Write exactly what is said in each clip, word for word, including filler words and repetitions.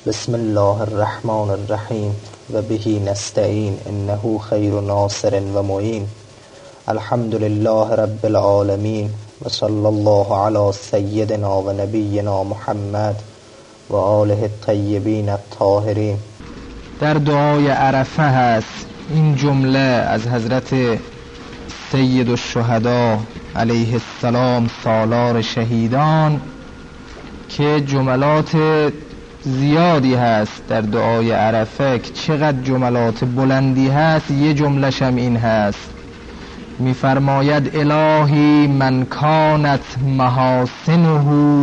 بسم الله الرحمن الرحیم و بهی نستعین انه خیر ناصر و معین. الحمد لله رب العالمین و صلی الله علی سیدنا و نبینا محمد و آله الطیبین الطاهرین. در دعای عرفه هست این جمله از حضرت سید الشهدا علیه السلام سالار شهیدان که جملات زیادی هست در دعای عرفه که چقدر جملات بلندی هست. یه جملش هم این هست، میفرماید الهی من کانت محاسنه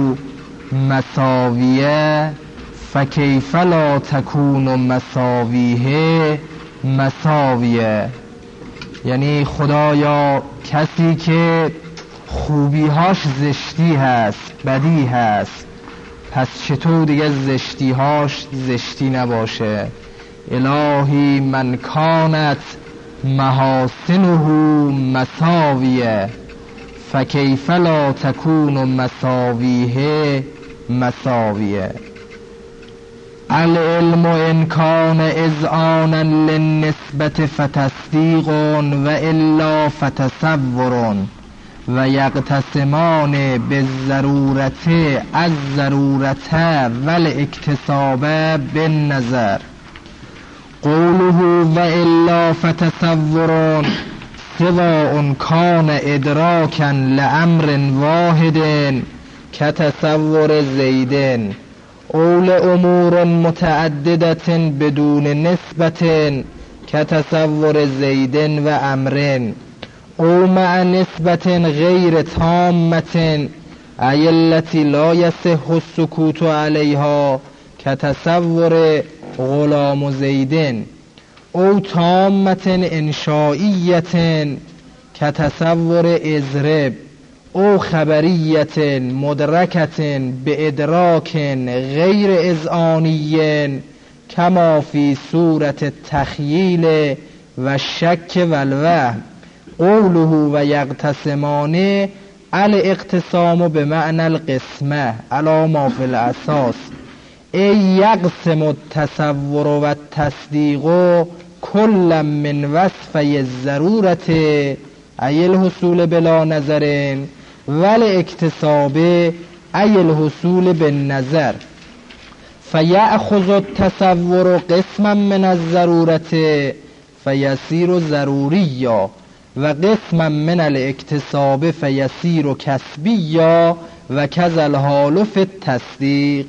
مساویه فکیف لا تکون مساویه مساویه. یعنی خدایا کسی که خوبیهاش زشتی هست بدی هست، پس چطور دیگه زشتیهاش زشتی نباشه. الهی من کانت محاسنه مساویه فکیف لا تکون مساویه مساویه. العلم ان کان اذعانا للنسبت فتصدیق و الا فتصور و یقتسمان بالضرورت از ضرورت والاکتساب بالنظر. قوله و الا فتصور سواء کان ادراکا لامر واحد کتصور زید اول امور متعددت بدون نسبت کتصور زید و امر او مع نسبت غیر تامت ای التي لا یصح السکوت علیها کتصور غلام زید او تامت انشائیت کتصور اضرب او خبریت مدرکت به ادراک غیر اذعانی کما فی صورت التخییل و شک و الوهم. قوله و یقتسمان الاقتسام به معنی القسمه علی ما فی الاساس ای یقسم التصور و التصدیق کل من وصفی الضرورت ای الحصول بلا نظر والاکتساب ای الحصول بالنظر. فیأخذ التصور قسما من الضرورت فیصیر ضروریا و قسما من الاکتساب فیصیر کسبیا و کذا الحال فی التصدیق.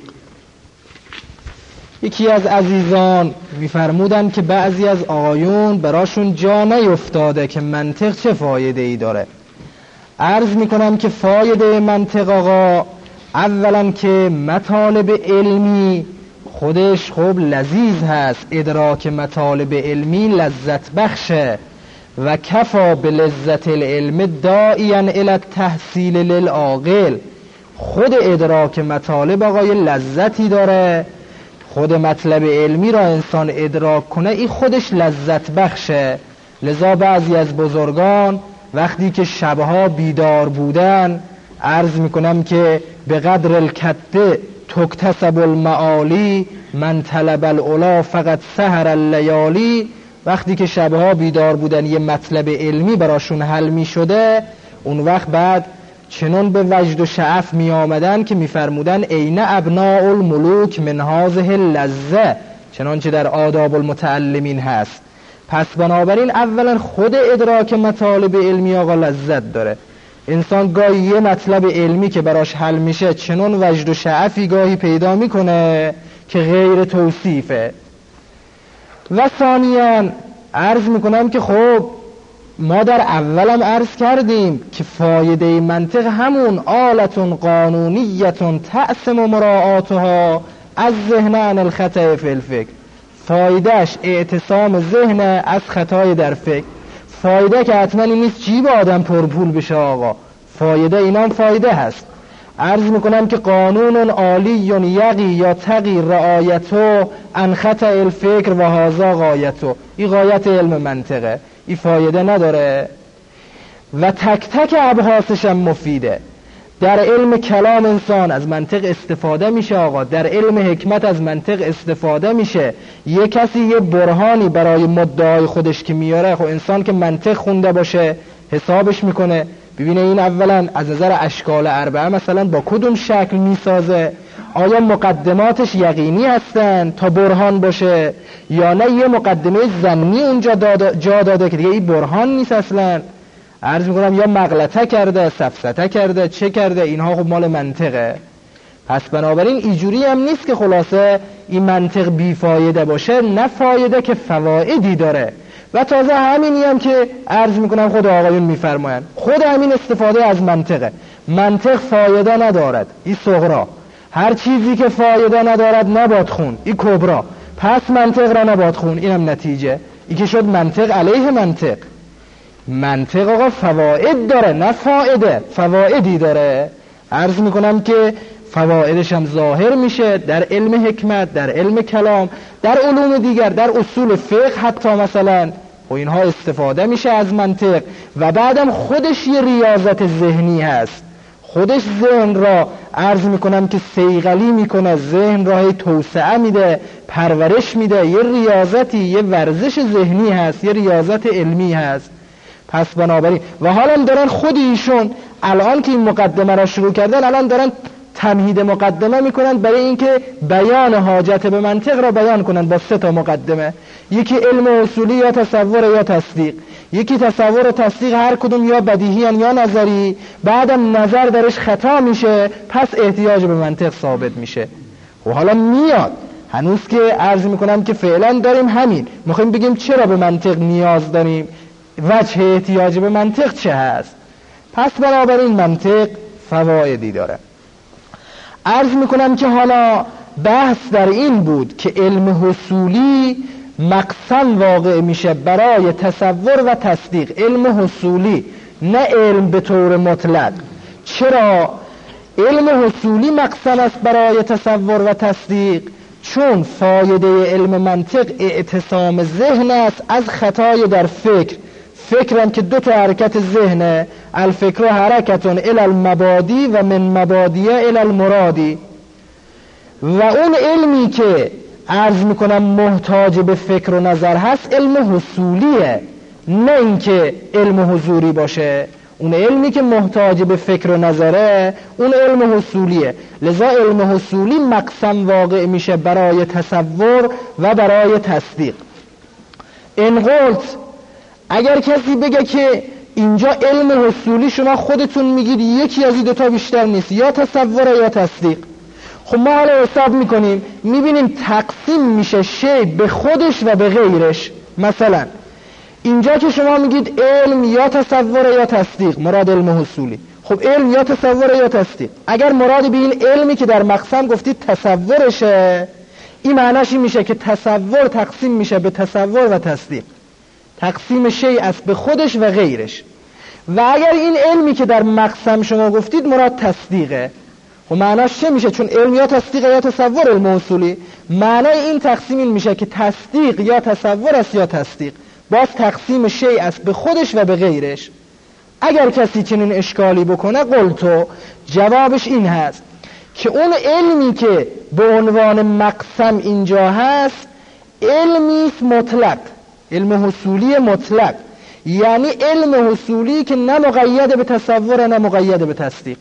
یکی از عزیزان میفرمودن که بعضی از آیون براشون جا نیفتاده که منطق چه فایده ای داره. عرض میکنم که فایده منطق آقا اولا که مطالب علمی خودش خب لذیذ هست، ادراک مطالب علمی لذت بخشه و کفا به لذت العلم داعیا الی التحصیل للعاقل. خود ادراک مطالب آقای لذتی داره، خود مطلب علمی را انسان ادراک کنه این خودش لذت بخشه. لذا بعضی از بزرگان وقتی که شبها بیدار بودن عرض میکنم که به قدر الکده تکتسب المعالی من طلب العلا فقط سهر اللیالی. وقتی که شبها بیدار بودن یه مطلب علمی براشون حل می شده، اون وقت بعد چنون به وجد و شعف می آمدن که می فرمودن این ابناء الملوک من هذه اللذه، چنانچه در آداب المتعلمین هست. پس بنابراین اولا خود ادراک مطالب علمی آقا لذت داره. انسان گاهی یه مطلب علمی که براش حل میشه چنون وجد و شعفی گاهی پیدا میکنه که غیر توصیفه. و ثانیاً عرض میکنم که خب ما در اولم عرض کردیم که فایده منطق همون آلتون قانونیتون تأسم مراعاتها از ذهن عن الخطأ فی الفکر. فایدهش اعتصام ذهن از خطای در فکر. فایده که حتما این نیست جیب آدم پرپول بشه آقا، فایده اینام فایده هست. عرض میکنم که قانون عالی یقی یا تقی رعایتو ان خطأ الفکر و هذا غایتو. این غایت علم منطقه، این فایده نداره و تک تک ابحاثش هم مفیده. در علم کلام انسان از منطق استفاده میشه آقا، در علم حکمت از منطق استفاده میشه. یه کسی یه برهانی برای مدعای خودش که میاره، خب انسان که منطق خونده باشه حسابش میکنه، ببینه این اولا از نظر اشکال اربعه مثلا با کدوم شکل میسازه، آیا مقدماتش یقینی هستن تا برهان باشه یا نه یه مقدمه ظنی اونجا داده جا داده که دیگه این برهان نیست اصلا. عرض میکنم یا مغلطه کرده، سفسطه کرده، چه کرده، اینها خب مال منطقه. پس بنابراین اینجوری هم نیست که خلاصه این منطق بیفایده باشه، نه فایده که فوایدی داره. و تازه همینی هم که عرض میکنم خود آقایون میفرماین، خود همین استفاده از منطقه. منطق فایده ندارد، این صغرا. هر چیزی که فایده ندارد نباد خون، این کبرا. پس منطق را نباد خون، اینم نتیجه. این که شد منطق علیه منطق. منطق آقا فواید داره، نه فایده، فوایدی داره. عرض میکنم که فوایدش هم ظاهر میشه در علم حکمت، در علم کلام، در علوم دیگر، در اصول فقه حتی مثلا، و اینها استفاده میشه از منطق. و بعدم خودش یه ریاضت ذهنی هست، خودش ذهن را عرض میکنم که صیقلی میکنه، ذهن را توسعه میده، پرورش میده، یه ریاضتی، یه ورزش ذهنی هست، یه ریاضت علمی هست. پس بنابراین و حالا دارن خود ایشون الان که این مقدمه را شروع کردن، الان دارن تمهید مقدمه میکنن برای اینکه بیان حاجت به منطق را بیان کنن با سه تا مقدمه. یکی علم اصولی یا تصور یا تصدیق، یکی تصور و تصدیق هر کدوم یا بدیهی یا نظری، بعدم نظر درش خطا میشه، پس احتیاج به منطق ثابت میشه. و حالا میاد هنوز که عرض میکنم که فعلا داریم همین میخوایم بگیم چرا به منطق نیاز داریم، وجه احتیاج به منطق چه هست. پس بنابراین منطق فوایدی داره. عرض میکنم که حالا بحث در این بود که علم حصولی مقسم واقع میشه برای تصور و تصدیق. علم حصولی، نه علم به طور مطلق. چرا علم حصولی مقسم است برای تصور و تصدیق؟ چون فایده علم منطق اعتصام ذهن است از خطای در فکر. فکرم که دو تا حرکت ذهنه، الفکر حرکتون الی المبادی و من مبادیه الی المرادی. و اون علمی که عرض میکنم محتاج به فکر و نظر هست علم حصولیه، نه اینکه علم حضوری باشه. اون علمی که محتاج به فکر و نظره اون علم حصولیه. لذا علم حصولی مقسم واقع میشه برای تصور و برای تصدیق. این قلت اگر کسی بگه که اینجا علم حصولی شما خودتون میگید یکی از این دوتا بیشتر نیست، یا تصور یا تصدیق، خب ما حالا حساب میکنیم میبینیم تقسیم میشه شی به خودش و به غیرش. مثلا اینجا که شما میگید علم یا تصور یا تصدیق، مراد علم حصولی، خب علم یا تصور یا تصدیق. اگر مراد به این علمی که در مقسم گفتید تصورشه، این معناش این میشه که تصور تقسیم میشه به تصور و تصدیق، تقسیم شی است به خودش و غیرش. و اگر این علمی که در مقسم شما گفتید مراد تصدیقه، خب معناش چه میشه؟ چون علم یا تصدیق یا تصور علم اصولی، معنای این تقسیم این میشه که تصدیق یا تصور است یا تصدیق، باز تقسیم شی است به خودش و به غیرش. اگر کسی چنین اشکالی بکنه، قلتو جوابش این هست که اون علمی که به عنوان مقسم اینجا هست علمی مطلق، علم حصولی مطلق، یعنی علم حصولی که نه مقید به تصور نه مقید به تصدیق.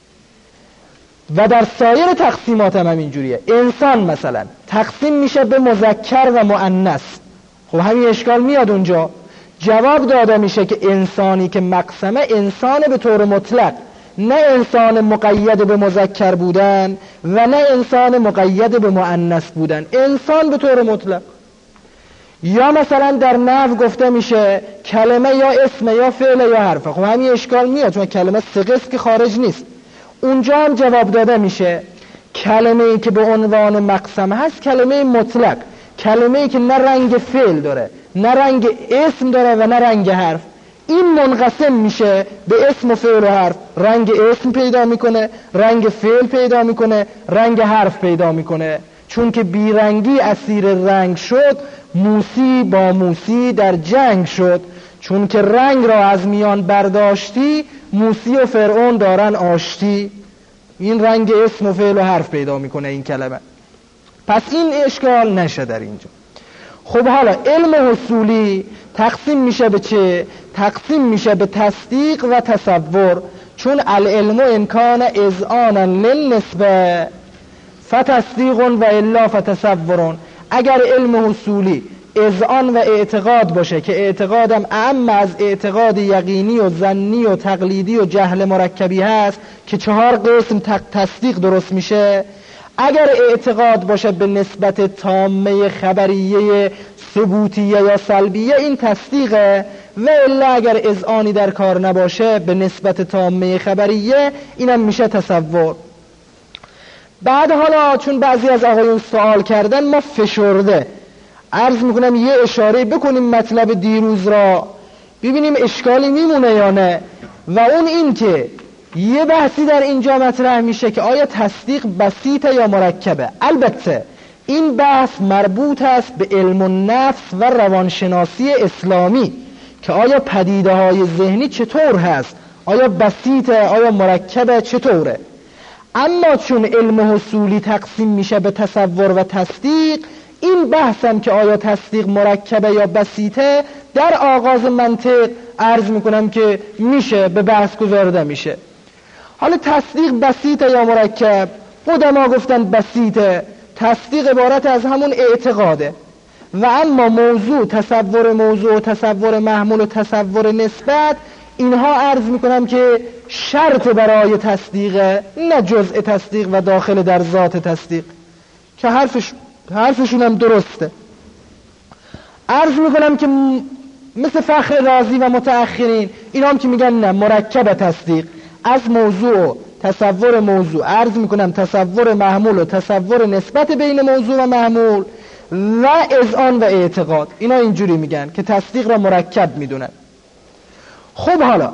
و در سایر تقسیمات هم اینجوریه. انسان مثلا تقسیم میشه به مذکر و مؤنث، خب همین اشکال میاد اونجا. جواب داده میشه که انسانی که مقسمه انسان به طور مطلق، نه انسان مقید به مذکر بودن و نه انسان مقید به مؤنث بودن، انسان به طور مطلق. یا مثلا در نحو گفته میشه کلمه یا اسم یا فعل یا حرف، خب همین اشکال میاد چون کلمه صیغه است که خارج نیست. اونجا هم جواب داده میشه کلمه ای که به عنوان مقسم هست کلمه مطلق، کلمه ای که نه رنگ فعل داره نه رنگ اسم داره و نه رنگ حرف. این منقسم میشه به اسم و فعل و حرف، رنگ اسم پیدا میکنه، رنگ فعل پیدا میکنه، رنگ حرف پیدا میکنه. چون که بیرنگی اسیر رنگ شد، موسی با موسی در جنگ شد. چون که رنگ را از میان برداشتی، موسی و فرعون دارن آشتی، این رنگ اسم و فعل و حرف پیدا میکنه این کلمه، پس این اشکال نشه در اینجا. خب حالا علم حصولی تقسیم میشه به چه؟ تقسیم میشه به تصدیق و تصور، چون العلم امکان اذعانا للنسبه فتصدیق و الا فتصور. اگر علم حصولی اذعان و اعتقاد باشه که اعتقادم اعم از اعتقاد یقینی و ظنی و تقلیدی و جهل مرکبی هست که چهار قسم تصدیق درست میشه، اگر اعتقاد باشه به نسبت تامه خبریه ثبوتیه یا سلبیه این تصدیقه، و الا اگر اذعانی در کار نباشه به نسبت تامه خبریه اینم میشه تصور. بعد حالا چون بعضی از آقایون سوال کردن ما فشرده عرض میکنم یه اشاره بکنیم مطلب دیروز را ببینیم اشکالی میمونه یا نه، و اون این که یه بحثی در اینجا مطرح میشه که آیا تصدیق بسیطه یا مرکبه. البته این بحث مربوط است به علم النفس و روانشناسی اسلامی که آیا پدیده های ذهنی چطور هست، آیا بسیطه، آیا مرکبه، چطوره. اما چون علم حصولی تقسیم میشه به تصور و تصدیق، این بحثم که آیا تصدیق مرکبه یا بسیطه در آغاز منطق عرض میکنم که میشه به بحث گذارده میشه. حالا تصدیق بسیطه یا مرکب؟ قدما گفتن بسیطه، تصدیق عبارت از همون اعتقاده، و اما موضوع تصور موضوع و تصور محمول و تصور نسبت اینها عرض میکنم که شرط برای تصدیقه، نه جزء تصدیق و داخل در ذات تصدیق، که حرفش حرفشون هم درسته. عرض میکنم که مثل فخر رازی و متأخرین اینا هم که میگن نه مرکب تصدیق از موضوع تصور موضوع، عرض میکنم تصور محمول و تصور نسبت بین موضوع و محمول و اذعان و اعتقاد، اینا اینجوری میگن که تصدیق را مرکب میدونن. خب حالا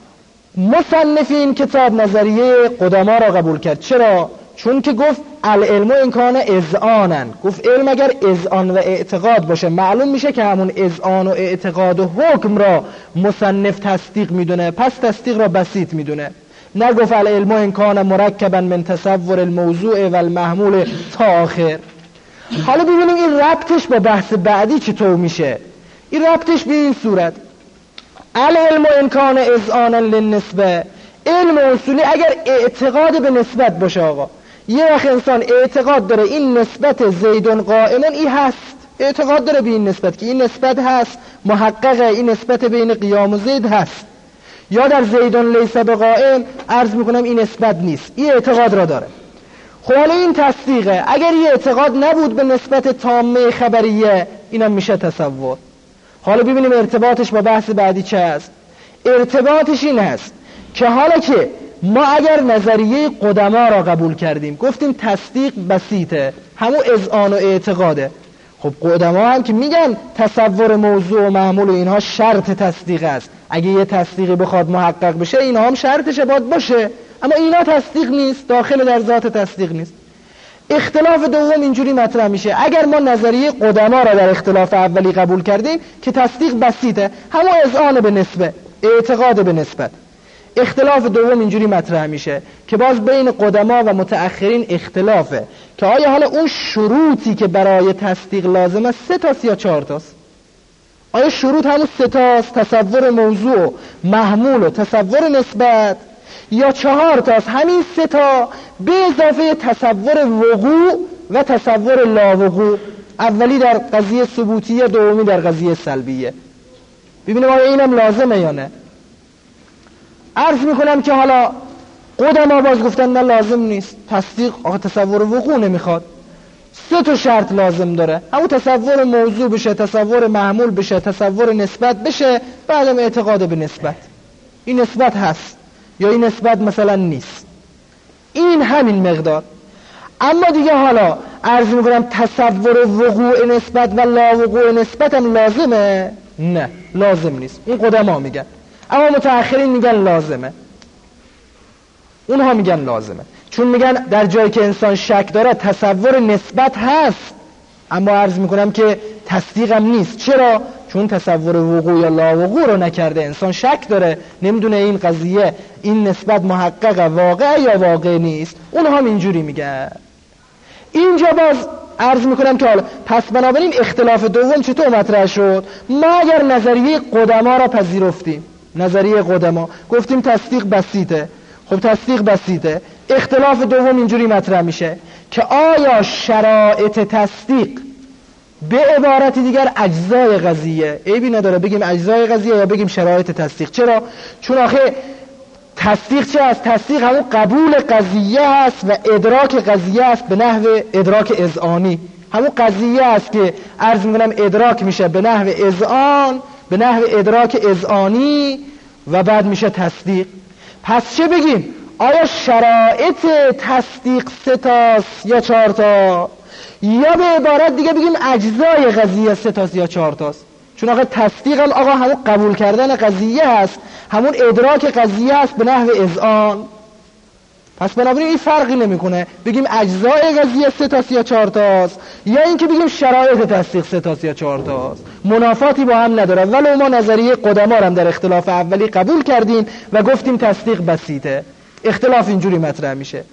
مصنف این کتاب نظریه قدما را قبول کرد. چرا؟ چون که گفت العلم امکان اذعانن، گفت علم اگر اذعان و اعتقاد باشه معلوم میشه که همون اذعان و اعتقاد و حکم را مصنف تصدیق میدونه، پس تصدیق را بسیط میدونه. نگفت العلم امکان مرکبا من تصور الموضوع و المحمول تا آخر. حالا ببینیم این ربطش با بحث بعدی چطور میشه. این ربطش به این صورت: العلم امکان اذعانا للنسبه، علم اصولی اگر اعتقاد به نسبت باشه. آقا یه وقت انسان اعتقاد داره این نسبت زیدون قائمون ای هست، اعتقاد داره به این نسبت که این نسبت هست، محققه، این نسبت بین قیام و زید هست، یا در زیدون لیس بقائم عرض میکنم این نسبت نیست، این اعتقاد را داره. خب حالا این تصدیقه. اگر این اعتقاد نبود به نسبت تامه خبریه اینم میشه تصور. حالا ببینیم ارتباطش با بحث بعدی چه است. ارتباطش این هست که حالا که ما اگر نظریه قدما را قبول کردیم گفتیم تصدیق بسیطه، همون اذعان و اعتقاده. خب قدما هم که میگن تصور موضوع و محمول و اینها شرط تصدیق است، اگه یه تصدیقی بخواد محقق بشه اینها هم شرطش باید باشه، اما اینا تصدیق نیست، داخل در ذات تصدیق نیست. اختلاف دوم اینجوری مطرح میشه: اگر ما نظریه قدما را در اختلاف اولی قبول کردیم که تصدیق بسیطه، همون اذعان به نسبه، اعتقاد به نسبت. اختلاف دوم اینجوری مطرح میشه که باز بین قدما و متأخرین اختلافه که آیا حالا اون شروطی که برای تصدیق لازمه سه تاست یا چهار تاست؟ آیا شروط همون سه تاست، تصور موضوع، محمول و تصور نسبت، یا چهار تاست همین سه تا به اضافه تصور وقوع و تصور لاوقوع، اولی در قضیه ثبوتیه، دومی در قضیه سلبیه؟ ببینیم آیا اینم لازمه یا نه. عرض میکنم که حالا قدما باز گفتن نه لازم نیست، تصدیق آقا تصور وقوع نمیخواد، سه تا شرط لازم داره، همون تصور موضوع بشه، تصور محمول بشه، تصور نسبت بشه، بعدم اعتقاد به نسبت. این نسبت هست یا این نسبت مثلا نیست، این همین مقدار. اما دیگه حالا عرض میکنم تصور وقوع نسبت و لا وقوع نسبت هم لازمه؟ نه لازم نیست، این قدما میگن. اما متأخرین میگن لازمه، اونها میگن لازمه، چون میگن در جایی که انسان شک داره تصور نسبت هست، اما عرض میکنم که تصدیقم نیست. چرا؟ چون تصور وقوع یا لا وقوع رو نکرده، انسان شک داره، نمیدونه این قضیه این نسبت محقق واقع یا واقع نیست، اونها هم اینجوری میگن. اینجا باز عرض میکنم که حالا پس بنابراین اختلاف دوم چطور مطرح شد؟ ما اگر نظریه قدما را پذیرفتیم، نظریه قدما گفتیم تصدیق بسیطه، خب تصدیق بسیطه، اختلاف دوم اینجوری مطرح میشه که آیا شرایط تصدیق به عبارت دیگر اجزای قضیه، عیبی نداره بگیم اجزای قضیه یا بگیم شرایط تصدیق. چرا؟ چون آخه تصدیق چه است؟ تصدیق همون قبول قضیه است و ادراک قضیه است به نحو ادراک اذعانی. همون قضیه است که عرض میکنم ادراک میشه به نحو اذعان، به نحو ادراک اذعانی و بعد میشه تصدیق. پس چه بگیم؟ آیا شرایط تصدیق سه تاست یا چهار تا؟ یا به عبارت دیگه بگیم اجزای قضیه سه تاست یا چهار تاست؟ چون آقا تصدیق هم آقا همون قبول کردن قضیه هست، همون ادراک قضیه هست به نحو اذعان. پس بنابراین این فرقی نمیکنه بگیم اجزای قضیه سه تاست یا چهار تاست یا اینکه بگیم شرایط تصدیق سه تاست یا چهار تاست، منافاتی با هم نداره. ولو ما نظریه قدما هم در اختلاف اولی قبول کردیم و گفتیم تصدیق بسیطه، اختلاف اینجوری مطرح میشه.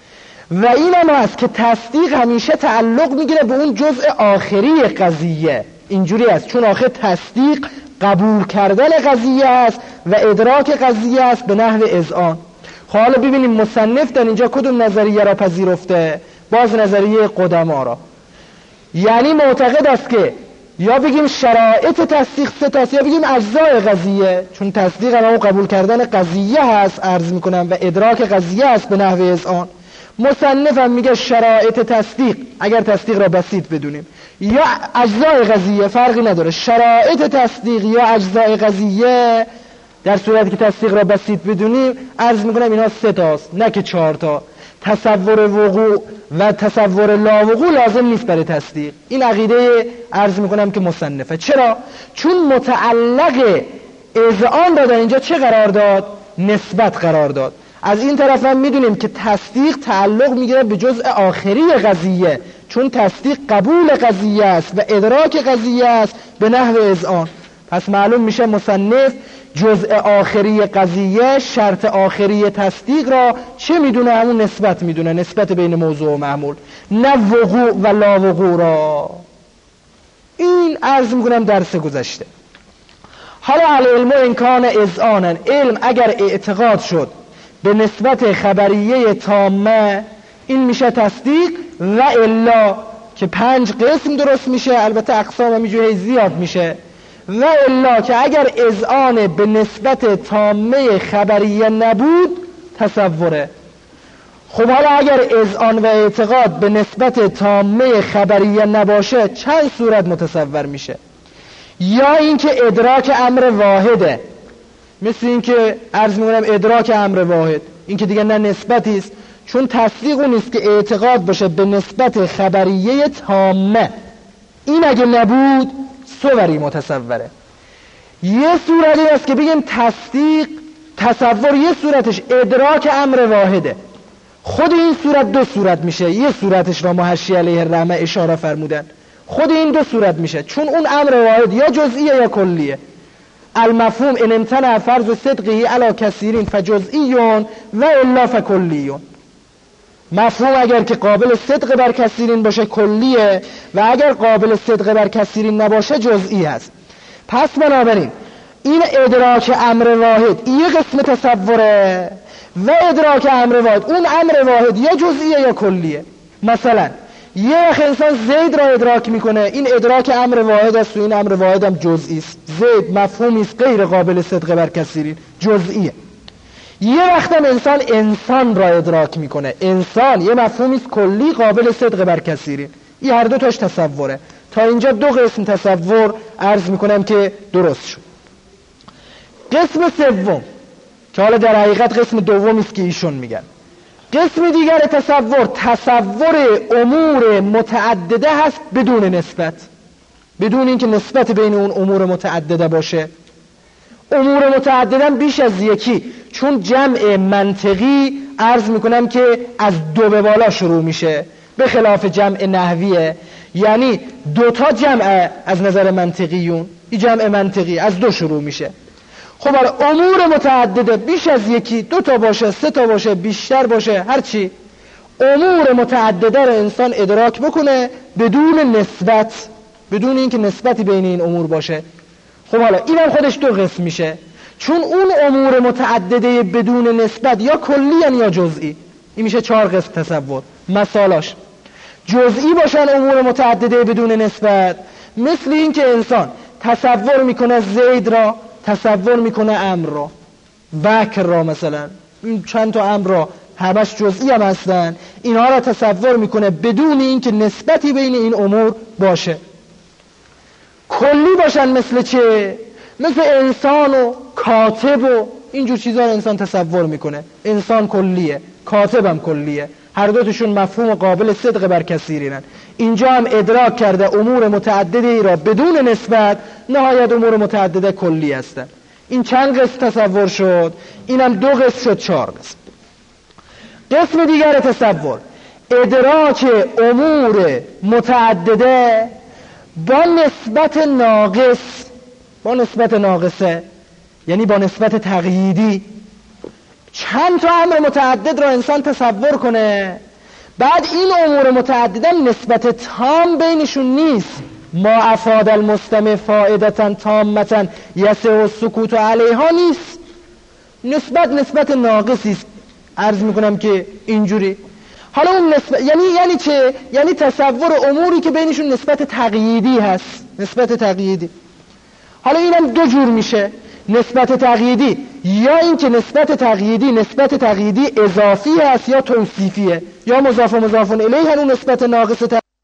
و این هم هست که تصدیق همیشه تعلق میگیره به اون جزء آخری قضیه، اینجوری است، چون آخر تصدیق قبول کردن قضیه است و ادراک قضیه است به نحو اذعان. حالا ببینیم مصنف در اینجا کدوم نظریه را پذیرفته؟ باز نظریه قدما را. یعنی معتقد است که یا بگیم شرایط تصدیق سه تاست یا بگیم اجزای قضیه، چون تصدیق هم قبول کردن قضیه هست عرض میکنم و ادراک قضیه است به نحو اذعان. مصنف هم میگه شرایط تصدیق اگر تصدیق را بسیط بدونیم یا اجزای قضیه فرقی نداره، شرایط تصدیق یا اجزای قضیه در صورتی که تصدیق را بسیط بدونیم عرض میکنم اینا سه تاست نه که چهار تا. تصور وقوع و تصور لا وقوع لازم نیست برای تصدیق. این عقیده عرض میکنم که مصنفه. چرا؟ چون متعلق اذعان را در اینجا چه قرار داد؟ نسبت قرار داد. از این طرف هم میدونیم که تصدیق تعلق میگیره به جزء آخری قضیه، چون تصدیق قبول قضیه است و ادراک قضیه است به نحو اذعان. پس معلوم میشه مصنف جزء آخری قضیه، شرط آخری تصدیق را چه میدونه؟ همون نسبت میدونه، نسبت بین موضوع و معمول، نه وقوع و لا وقوع را. این عرض میکنم درس گذشته. حالا العلم امکان اذعانن، علم اگر اعتقاد شد به نسبت خبریه تامه این میشه تصدیق، و الا که پنج قسم درست میشه، البته اقسام همینجوری زیاد میشه، و الا که اگر اذعان به نسبت تامه خبریه نبود تصوره. خب حالا اگر اذعان و اعتقاد به نسبت تامه خبریه نباشه چند صورت متصور میشه؟ یا اینکه ادراک امر واحده، مثل اینکه عرض میکنم ادراک امر واحد، این که دیگه نه نسبتی است، چون تصدیق اون نیست که اعتقاد باشه به نسبت خبریه تامه، این اگه نبود صوری متصوره. یه صورتی است که بگیم تصدیق تصور یه صورتش ادراک امر واحده، خود این صورت دو صورت میشه، یه صورتش را محشی علیه الرحمه اشاره فرمودن، خود این دو صورت میشه، چون اون امر واحد یا جزئیه یا کلیه. المفهوم ان امتنع فرض صدقه علی کثیرین فجزئیون و الا فکلیون. مفهوم اگر که قابل صدق بر کثیرین باشه کلیه و اگر قابل صدق بر کثیرین نباشه جزئی هست. پس بنابراین این ادراک امر واحد یه قسم تصوره و ادراک امر واحد اون امر واحد یا جزئیه یا کلیه. مثلا یه وقت انسان زید را ادراک میکنه، این ادراک امر واحد است و این امر واحد هم جزئی است. زید مفهومی است غیر قابل صدق بر کثیرین، جزئیه. یه وقت هم انسان انسان را ادراک میکنه، انسان یه مفهومی است کلی قابل صدق بر کثیرین، این هر دو تاش تصوره. تا اینجا دو قسم تصور عرض میکنم که درست شد. قسم سوم که حالا در حقیقت قسم دومی است که ایشون میگن، قسم دیگر تصور تصور امور متعدده هست بدون نسبت، بدون اینکه نسبت بین اون امور متعدده باشه. امور متعدده بیش از یکی، چون جمع منطقی عرض میکنم که از دو به بالا شروع میشه، به خلاف جمع نحویه، یعنی دوتا جمع از نظر منطقیون، این جمع منطقی از دو شروع میشه. خب حالا امور متعدده بیش از یکی، دو تا باشه، سه تا باشه، بیشتر باشه، هر چی، امور متعدده رو انسان ادراک بکنه بدون نسبت، بدون اینکه نسبتی بین این امور باشه. خب حالا اینم خودش دو قسم میشه، چون اون امور متعدده بدون نسبت یا کلی یا جزئی. این میشه چهار قسم تصور. مثالاش جزئی باشن امور متعدده بدون نسبت، مثل این که انسان تصور میکنه زید را، تصور میکنه امر را، بکر را، مثلا این چند تا امر را همش جزئی هم هستن، اینها را تصور میکنه بدون اینکه نسبتی بین این امور باشه. کلی باشن مثل چه؟ مثل انسان و کاتب و اینجور چیزا رو انسان تصور میکنه. انسان کلیه، کاتب هم کلیه، هر دوتشون مفهوم قابل صدق بر کثیرینن. اینجا هم ادراک کرده امور متعدده را بدون نسبت، نهایت امور متعدده کلی هستن. این چند قسم تصور شد؟ اینم دو قسم شد، چهار قسم. قسم دیگر تصور ادراک امور متعدده با نسبت ناقص، با نسبت ناقصه یعنی با نسبت تقییدی. چند تا امر متعدد را انسان تصور کنه، بعد این امور متعدده نسبت تام بینشون نیست. ما افاد المستمع فائدتا تامتا یسع السکوت علیها نیست، نسبت نسبت ناقصی است. عرض میکنم که اینجوری. حالا اون نسبت یعنی یعنی چه؟ یعنی تصور اموری که بینشون نسبت تقییدی هست، نسبت تقییدی. حالا اینم دو جور میشه، نسبت تقییدی یا این که نسبت تقییدی نسبت تقییدی اضافی هست یا توصیفیه، یا مضاف و مضاف الیه اون نسبت ناقص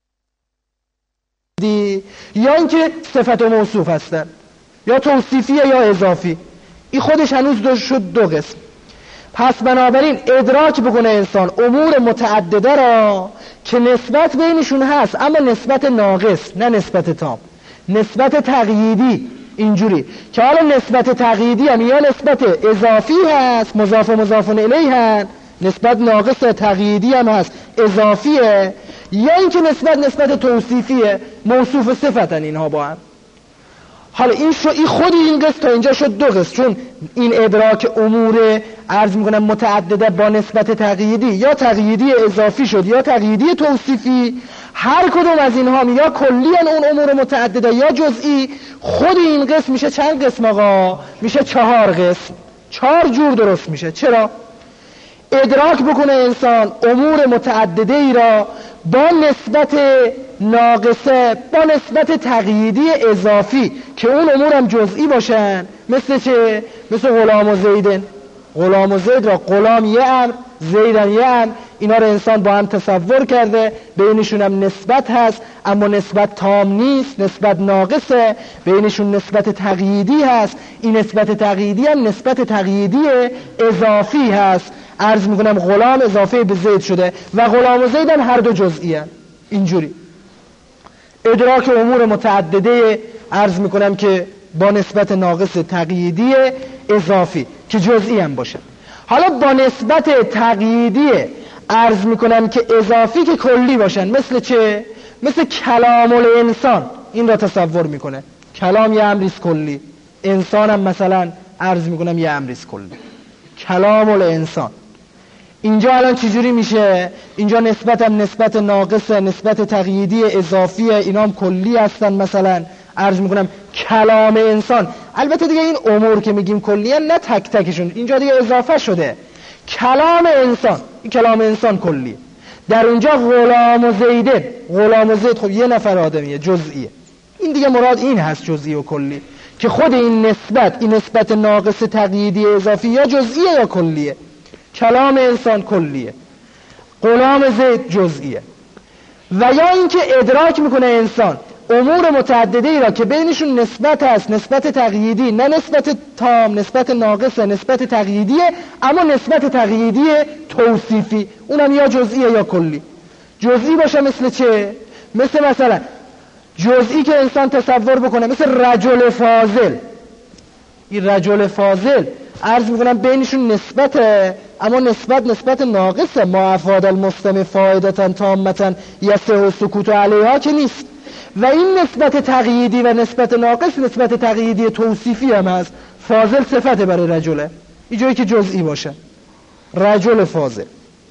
تقییدی، یا این که صفت و موصوف هستن، یا توصیفیه یا اضافی. این خودش هنوز دو شد دو قسم. پس بنابراین ادراک بکنه انسان امور متعدده را که نسبت بینشون هست اما نسبت ناقص نه نسبت تام، نسبت تقییدی. اینجوری که حالا نسبت تقییدی هم یا نسبت اضافی هست، مضاف و مضاف الیه هست، نسبت ناقص تقییدی هم هست، اضافیه، یا اینکه نسبت نسبت توصیفیه، موصوف صفتن اینها با هم. حالا این شو این خودی این قسم تا اینجا شد دو قسم، چون این ادراک امور عرض میکنم متعدده با نسبت تقییدی یا تقییدی اضافی شد یا تقییدی توصیفی. هر کدوم از اینها یا کلی اون امور متعدده یا جزئی. خود این قسم میشه چند قسم آقا؟ میشه چهار قسم، چهار جور درست میشه. چرا؟ ادراک بکنه انسان امور متعدده ای را با نسبت ناقصه، با نسبت تقییدی اضافی که اون امور هم جزئی باشن. مثل چه؟ مثل غلام و زیدن. غلام و زید را غلام یه امر، زیدن یه امر، اینا رو انسان با هم تصور کرده، بینشون هم نسبت هست اما نسبت تام نیست، نسبت ناقصه، بینشون نسبت تقییدی هست. این نسبت تقییدی هم نسبت تقییدی اضافی هست. عرض میکنم غلام اضافه به زید شده و غلام و زید هم هر دو جزئی هست. اینجوری ادراک امور متعدده عرض میکنم که با نسبت ناقص تقییدی اضافی که جزئی هم باشه. حالا با نسبت تقییدی عرض میکنم که اضافی که کلی باشن. مثل چه؟ مثل کلام الانسان. این را تصور میکنه کلام یه امریست کلی، انسان هم مثلا عرض میکنم یه امریست کلی. کلام الانسان اینجا الان چجوری میشه؟ اینجا نسبت هم نسبت ناقصه، نسبت تقییدی اضافیه، اینا هم کلی هستن. مثلا عرض میکنم کلام انسان. البته دیگه این امور که میگیم کلیه نه تک تکشون، اینجا دیگه اضافه شده. کلام انسان، این کلام انسان کلی. در اونجا غلام و زیده، غلام و زید خب یه نفر آدمیه، جزئیه. این دیگه مراد این هست جزئی و کلی، که خود این نسبت، این نسبت ناقص تقییدی اضافی یا جزئیه یا کلیه. کلام انسان کلیه، غلام زید جزئیه. و یا اینکه ادراک میکنه انسان امور متعدده ای را که بینشون نسبت هست، نسبت تقییدی نه نسبت تام، نسبت ناقصه، نسبت تقییدیه اما نسبت تقییدی توصیفی، اونم یا جزئیه یا کلی. جزئی باشه مثل چه؟ مثل مثلا جزئی که انسان تصور بکنه مثل رجل فاضل. این رجل فاضل عرض میکنم بینشون نسبت اما نسبت نسبت ناقصه. ما افاد المستمع فایدتا تامتا یصح سکوت علیها که نیست. و این نسبت تقییدی و نسبت ناقص نسبت تقییدی توصیفی هم هست. فاضل صفته برای رجله، اینجایی که جزئی باشه رجل فاضل.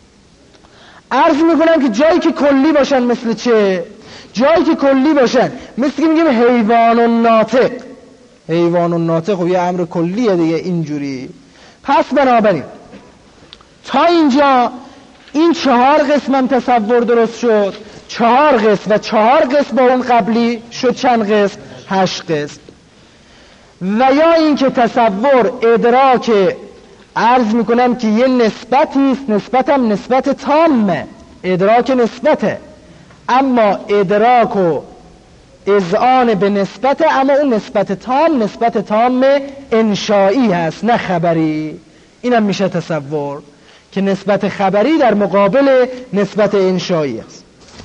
عرض میکنم که جایی که کلی باشن مثل چه؟ جایی که کلی باشن مثل که میگیم حیوان و ناطق. حیوان و ناطق و یه امر کلیه دیگه اینجوری. پس بنابراین تا اینجا این چهار قسمم تصور درست شد. چهار قسم و چهار قسم با اون قبلی شد چند قسم؟ هشت قسم. و یا این که تصور ادراک عرض میکنم که یه نسبتی است، نسبت هم نسبت تامه، ادراک نسبته، اما ادراک و اذعان به نسبته، اما اون نسبت تام نسبت تام انشایی هست نه خبری. اینم میشه تصور که نسبت خبری در مقابل نسبت انشایی است.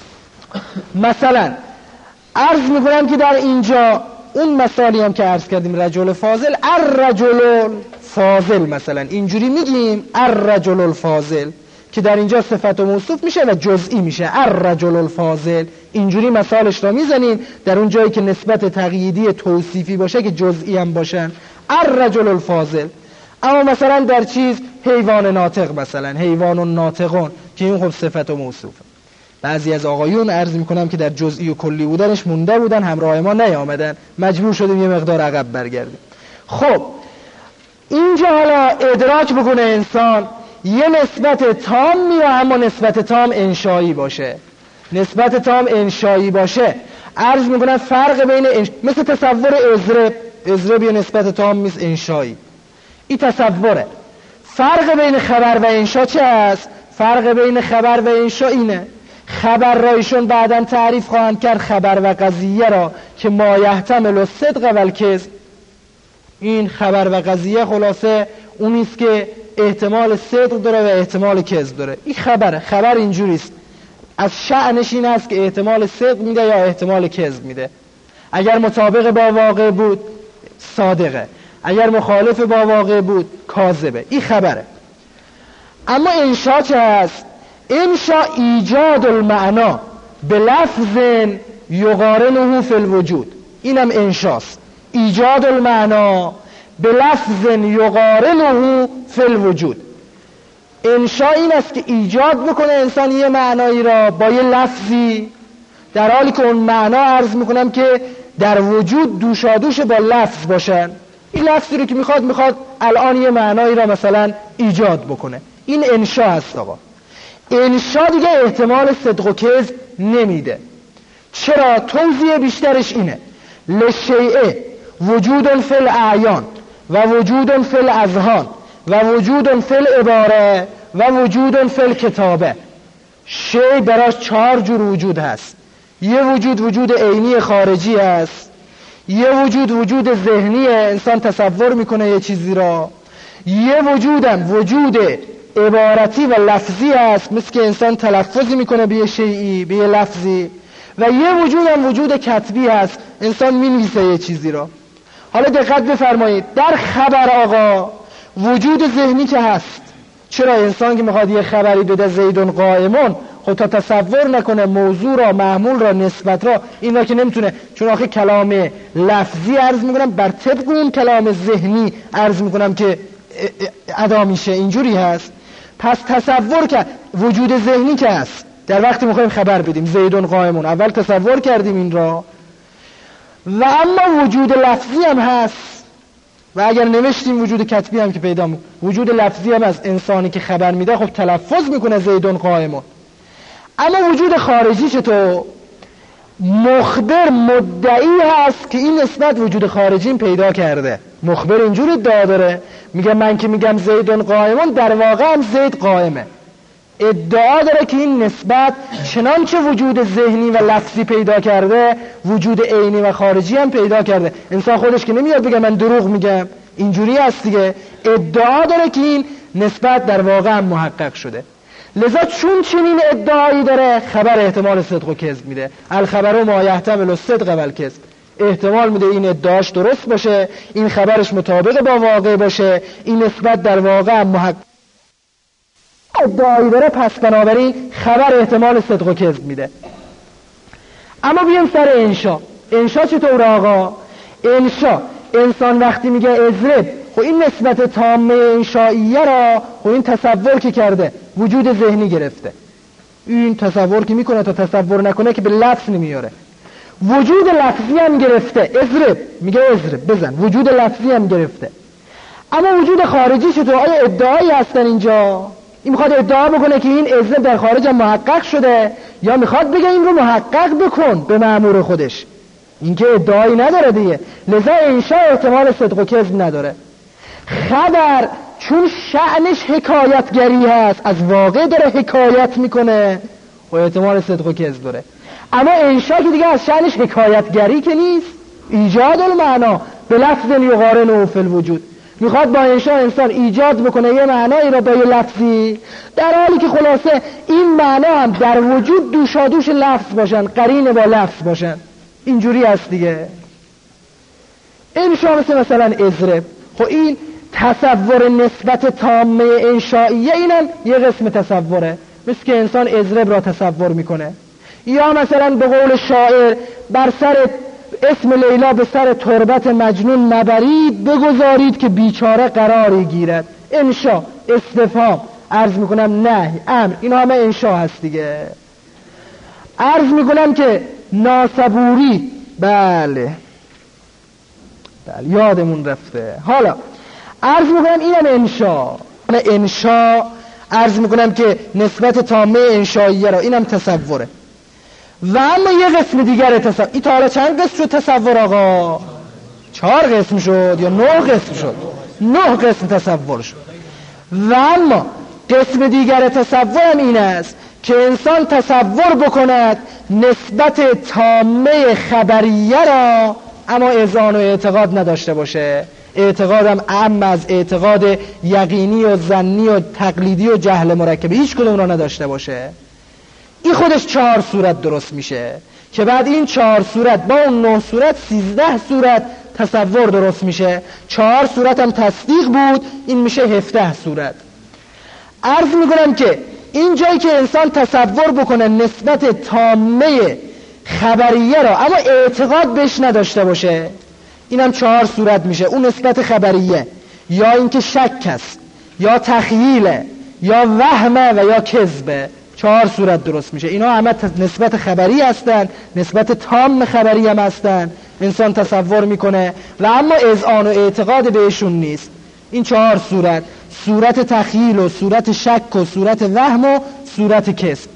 مثلا عرض میکنم که در اینجا اون مثالی هم که عرض کردیم رجل فاضل، الرجل فاضل مثلا اینجوری میگیم الرجل الفاضل که در اینجا صفت و موصوف میشه و جزئی میشه الرجل الفاضل. اینجوری مثالش را میزنیم در اون جایی که نسبت تقییدی توصیفی باشه که جزئی هم باشن الرجل الفاضل. اما مثلا در چیز حیوان ناطق، مثلا حیوان و ناطقون که این خب صفت و موصوفه. بعضی از آقایون عرض میکنم که در جزئی و کلی بودنش مونده بودن، همراه ما نیامدن، مجبور شدیم یه مقدار عقب برگردیم. خب اینجا حالا ادراک بکنه انسان یه نسبت تام میره، اما نسبت تام انشایی باشه. نسبت تام انشایی باشه عرض میکنم فرق بین انش... مثل تصور ازرب، ازرب یه نسبت تام میز انشایی، این تصوره. فرق بین خبر و انشا چه هست؟ فرق بین خبر و انشا اینه، خبر را ایشون بعداً تعریف خواهند کرد، خبر و قضیه را که ما یحتمل الصدق و الکذب. این خبر و قضیه خلاصه اونیست که احتمال صدق داره و احتمال کذب داره. این خبره. خبر اینجوریست، از شأنش این است که احتمال صدق میده یا احتمال کذب میده. اگر مطابق با واقع بود صادقه، اگر مخالف با واقع بود کاذبه. این خبره. اما انشا چه هست؟ انشا ایجاد المعنا به لفظ یقارنه فی الوجود. اینم انشاست، ایجاد المعنا به لفظ یقارنه فی الوجود. انشا این است که ایجاد بکنه انسان یه معنایی را با یه لفظی، در حالی که اون معنا عرض میکنم که در وجود دوشادوش با لفظ باشن. این لفظی رو که میخواد میخواد الان یه معنایی را مثلا ایجاد بکنه. این انشا هست آقا. انشا دیگه احتمال صدق و کذب نمیده. چرا؟ توضیح بیشترش اینه، لشیء وجود فی الاعیان و وجود فی الاذهان و وجود فی العباره و وجود فی الکتابه. شی براش چهار جور وجود هست. یه وجود وجود عینی خارجی هست، یه وجود وجود ذهنی، انسان تصور میکنه یه چیزی را، یه وجودم وجود عبارتی و لفظی هست، مثل که انسان تلفظی میکنه به یه شیئی، به یه لفظی، و یه وجودم وجود کتبی هست، انسان مینویسه یه چیزی را. حالا دقت بفرمایید، در خبر آقا وجود ذهنی که هست. چرا؟ انسان که میخواد یه خبری بده زیدون قائمون، خب تا تصور نکنه موضوع را، محمول را، نسبت را، این را که نمیتونه، چون آخه کلام لفظی عرض میکنم بر طبق اون کلام ذهنی عرض میکنم که ادا میشه، اینجوری هست. پس تصور که وجود ذهنی که هست در وقتی میخوایم خبر بدیم زیدون قائمون، اول تصور کردیم این را، و اما وجود لفظی هم هست، و اگر نوشتیم وجود کتبی هم که پیدا میکنه. وجود لفظی هم از انسانی که خبر میده خب تلفظ میکنه زیدون قائمون. اما وجود خارجی چطور؟ مخبر مدعی هست که این نسبت وجود خارجی پیدا کرده. مخبر اینجور ادعا داره، میگه من که میگم زیدون قائمون در واقع هم زید قائمه. ادعا داره که این نسبت چنانچه وجود ذهنی و لفظی پیدا کرده وجود عینی و خارجی هم پیدا کرده. انسان خودش که نمیاد بگه من دروغ میگم، اینجوری هست دیگه. ادعا داره که این نسبت در واقع هم محقق شده. لذا چون چنین ادعایی داره، خبر احتمال صدق و کذب میده. الخبر ما یحتمل الصدق و الکذب. احتمال میده این ادعاش درست باشه، این خبرش مطابق با واقع باشه، این نسبت در واقع هم محقق ادعایی داره، پس بنابراین خبر احتمال صدق و کذب میده. اما بیایم سر انشا. انشا چطور آقا؟ انشا، انسان وقتی میگه اضرب، خب این نسبت تامه انشائیه را خب این تصور که کرده وجود ذهنی گرفته. این تصور که میکنه تا تصور نکنه که به لفظ نمیاره. وجود لفظی هم گرفته، اضرب میگه اضرب بزن، وجود لفظی هم گرفته. اما وجود خارجی چطور؟ آیا ادعایی هستن اینجا؟ این میخواد ادعا بکنه که این اضرب در خارج هم محقق شده، یا میخواد بگه این رو محقق بکن به مأمور خودش؟ این که ادعایی نداره دیگه، لذا انشاء احتمال صدق و کذب نداره. خبر چون شأنش حکایتگری هست، از واقع داره حکایت میکنه و احتمال صدق و کذب داره. اما انشاء که دیگه از شأنش حکایتگری که نیست، ایجاد المعنا به لفظ یقارنه فی الوجود. میخواد با انشاء انسان ایجاد بکنه یه معنایی را با یه لفظی، در حالی که خلاصه این معنا هم در وجود دوشادوش لفظ باشن، قرین با لفظ باشن. اینجوری هست دیگه. انشاء مثل مثلا اضرب، خب این تصور نسبت تامه انشائیه، اینم یه قسم تصوره، مثل که انسان اضرب را تصور میکنه. یا مثلا به قول شاعر بر سر اسم لیلا به سر تربت مجنون مبرید، بگذارید که بیچاره قراری گیرد. انشاء، استفهام، عرض میکنم نهی، امر، اینا همه انشاء هست دیگه. عرض میکنم که ناصبوری، بله بله یادمون رفته. حالا عرض میکنم اینم انشاء. انشاء عرض میکنم که نسبت تامه انشائیه را، اینم تصوره. و اما یه قسم دیگر تصور، این تا حالا چند قسم شد تصور آقا؟ چهار قسم شد یا نه قسم شد؟ نه قسم تصور شد. و اما قسم دیگر تصور هم این است که انسان تصور بکند نسبت تامه خبریه را، اما اذعان و اعتقاد نداشته باشه. اعتقادم اعم از اعتقاد یقینی و ظنی و تقلیدی و جهل مرکبی، هیچ کدوم را نداشته باشه. این خودش چهار صورت درست میشه که بعد این چهار صورت با اون نه صورت سیزده صورت تصور درست میشه. چهار صورت هم تصدیق بود، این میشه هفده صورت. عرض میکنم که این جایی که انسان تصور بکنه نسبت تامه خبریه را، اما اعتقاد بهش نداشته باشه، اینم چهار صورت میشه. اون نسبت خبریه یا اینکه شک است، یا تخییله، یا وهمه و یا کذبه. چهار صورت درست میشه. اینا همه نسبت خبری هستن، نسبت تام خبری هم هستن، انسان تصور میکنه و اما اذعان و اعتقاد بهشون نیست. این چهار صورت، صورت تخییل و صورت شک و صورت وهم و صورت کذب.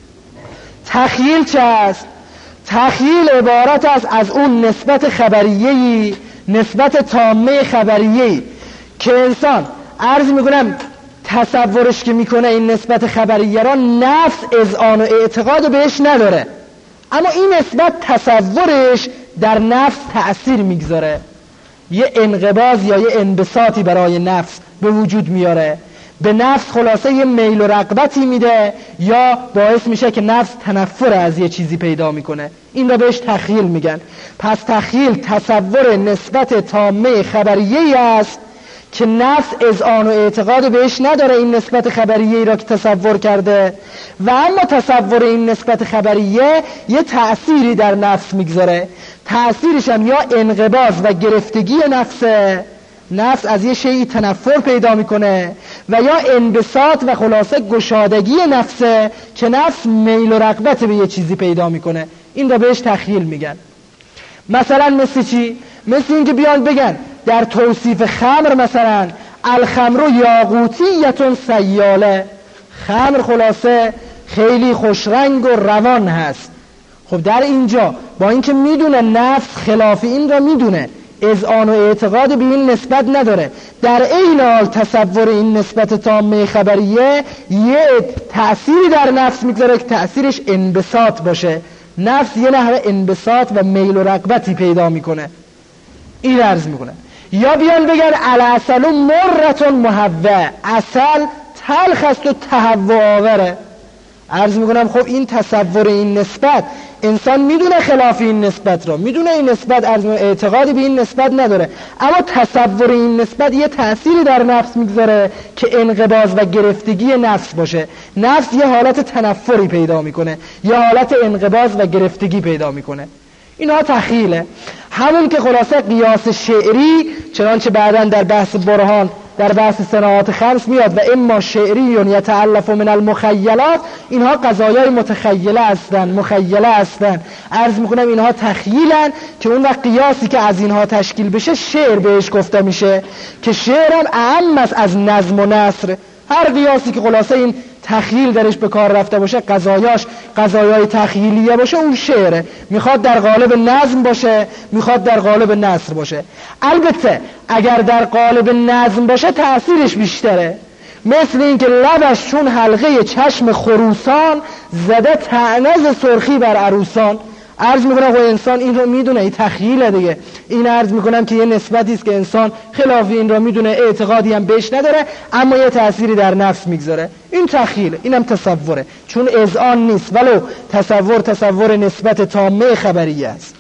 تخییل چه است؟ تخییل عبارت است از اون نسبت خبریه‌ای، نسبت تامه خبریه‌ای که انسان عرض میکنم تصورش که میکنه این نسبت خبریه را، نفس اذعان و اعتقاد بهش نداره، اما این نسبت تصورش در نفس تأثیر میگذاره، یه انقباض یا یه انبساطی برای نفس به وجود میاره، به نفس خلاصه یه میل و رغبتی میده، یا باعث میشه که نفس تنفر از یه چیزی پیدا میکنه. این را بهش تخیل میگن. پس تخیل تصور نسبت تامه خبریه‌ای است که نفس اذعان و اعتقاد بهش نداره این نسبت خبریه‌ای را که تصور کرده، و اما تصور این نسبت خبریه یه تأثیری در نفس میگذاره. تأثیرش هم یا انقباض و گرفتگی نفسه، نفس از یه شیئی تنفر پیدا میکنه، و یا انبساط و خلاصه گشادگی نفسه که نفس میل و رغبت به یه چیزی پیدا میکنه. این را بهش تخیل میگن. مثلا مثل چی؟ مثل این که بیان بگن در توصیف خمر مثلا الخمر یاقوتیتون سیاله، خمر خلاصه خیلی خوشرنگ و روان هست. خب در اینجا با اینکه میدونه نفس خلاف این را میدونه، اذعان و اعتقاد به این نسبت نداره، در عین حال تصور این نسبت تامه خبریه یه تأثیری در نفس میگذاره که تأثیرش انبساط باشه. نفس یه نحوه انبساط و میل و رغبتی پیدا میکنه. این عرض میکنه. یا بیان بگن العسل مرتون محوه، عسل تلخ است و تهوع آوره. عرض میکنم خب این تصور این نسبت انسان میدونه خلاف این نسبت رو، میدونه این نسبت اعتقادی به این نسبت نداره، اما تصور این نسبت یه تأثیری در نفس میگذاره که انقباض و گرفتگی نفس باشه. نفس یه حالت تنفری پیدا میکنه، یه حالت انقباض و گرفتگی پیدا میکنه. اینها تخیله، همون که خلاصه قیاس شعری، چنانچه بعداً در بحث برهان در بحث صناعات خمس میاد و اما شعری یتألف من المخیلات، اینها قضایای متخیله هستن، مخیله هستن. عرض میکنم اینها تخیلن که اون وقت قیاسی که از اینها تشکیل بشه شعر بهش گفته میشه که شعر هم اعم است از نظم و نثر. هر قیاسی که خلاصه این تخیل درش به کار رفته باشه، قضایاش قضایای تخیلیه باشه، اون شعره. میخواد در قالب نظم باشه، میخواد در قالب نثر باشه. البته اگر در قالب نظم باشه تأثیرش بیشتره، مثل این که لبش چون حلقه چشم خروسان، زده طعنه سرخی بر عروسان. عرض میکنم خب انسان این رو میدونه، این تخیله دیگه. این عرض میکنم که یه نسبتی است که انسان خلاف این رو میدونه، اعتقادی هم بهش نداره، اما یه تأثیری در نفس میگذاره. این تخیله، اینم تصوره، چون اذعان نیست، ولو تصور تصور نسبت تامه خبریه است.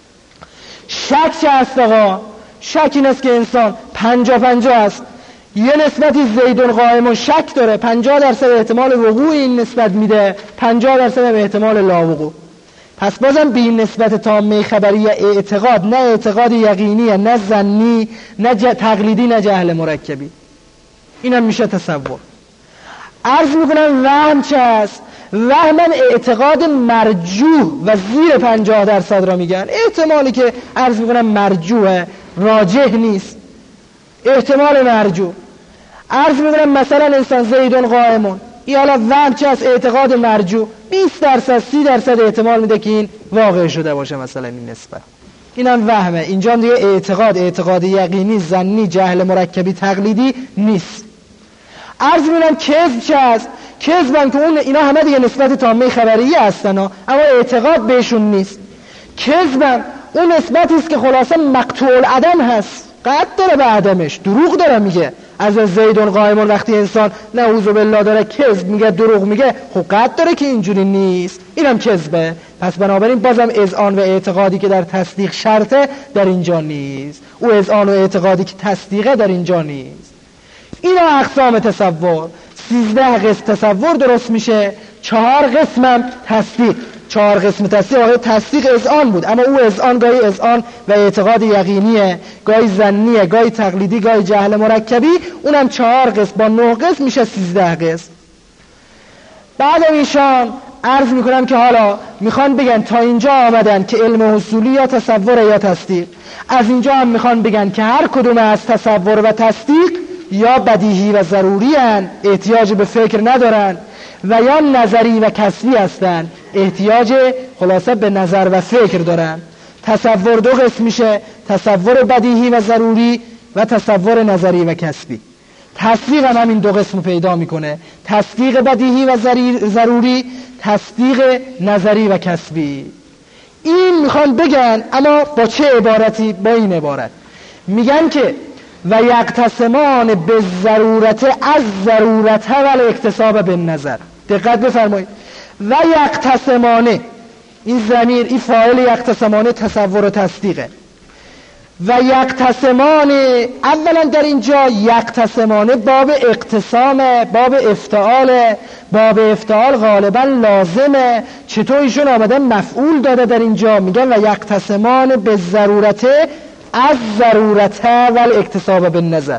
شک چه است آقا؟ شک این است که انسان پنجا پنجا است. یه نسبتی زیدون قائم و شک داره، پنجاه درصد احتمال وقوع این نسبت میده، پنجاه درصد احتمال لاوقوع. پس بازم به این نسبت تامه خبری اعتقاد، نه اعتقاد یقینی، نه ظنی، نه ج... تقلیدی، نه جهل مرکبی. اینم میشه تصور. عرض میکنم وهم چه است؟ وهم اعتقاد مرجوح و زیر پنجاه درصد را میگن. احتمالی که عرض میکنم مرجوحه، راجح نیست، احتمال مرجوح. عرض میکنم مثلا انسان زیدون قائمون، این حالا وهم چه است؟ اعتقاد مرجوح. بیست درصد سی درصد احتمال میده که این واقع شده باشه مثلا این نسبت. اینم وهمه. اینجا دیگه اعتقاد اعتقاد یقینی، ظنی، جهل مرکبی، تقلیدی نیست. عرض می‌کنم کذب چه است؟ کذبن که اون اینا همه دیگه نسبت تامه خبریه هستن ها، اما اعتقاد بهشون نیست. کذبن اون نسبتی است که خلاصه مقطوع العدم هست، قطع داره به عدمش، دروغ داره میگه. از زیدون قائمون وقتی انسان نعوذ بالله داره کذب میگه، دروغ میگه، خب قطع داره که اینجوری نیست، اینم کذبه. پس بنابراین بازم اذعان و اعتقادی که در تصدیق شرطه در اینجا نیست، او اذعان و اعتقادی که تصدیقه در اینجا نیست. اینا اقسام تصور. سیزده قسم تصور درست میشه، چهار قسمم تصدیق. چهار قسم تصدیق آقای تصدیق اذعان بود، اما او اذعان گاهی اذعان و اعتقاد یقینیه، گاهی ظنیه، گاهی تقلیدی، گاهی جهل مرکبی. اونم چهار قسم با نه قسم میشه سیزده قسم. بعد ایشان عرض میکنم که حالا میخوان بگن تا اینجا آمدن که علم حصولی یا تصور یا تصدیق. از اینجا هم میخوان بگن که هر کدوم از تصور و تصدیق یا بدیهی و ضروری هن، احتیاج به فکر ندارن، و یا نظری و کسبی هستن، احتیاج خلاصه به نظر و فکر دارن. تصور دو قسم میشه، تصور بدیهی و ضروری و تصور نظری و کسبی. تصدیق هم همین دو قسم پیدا میکنه، تصدیق بدیهی و ضروری، تصدیق نظری و کسبی. این میخوان بگن، اما با چه عبارتی؟ با این عبارت میگن که و یقتسمان به ضرورت از ضرورت و الاکتساب به نظر. دقت بفرمایید. و یقتسمانه، این ضمیر، این فاعل یقتسمانه تصور و تصدیقه. و یقتسمانه، اولا در اینجا یقتسمانه باب اقتسامه، باب افتعاله. باب افتعال غالبا لازمه. چطور ایشون آمدن مفعول داده در اینجا؟ میگن و یقتسمان به ضرورت از ضرورت و الاکتساب به نظر.